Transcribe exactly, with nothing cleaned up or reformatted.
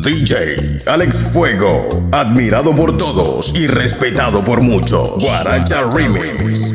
D J Alex Fuego, admirado por todos y respetado por muchos. Guaracha Remix.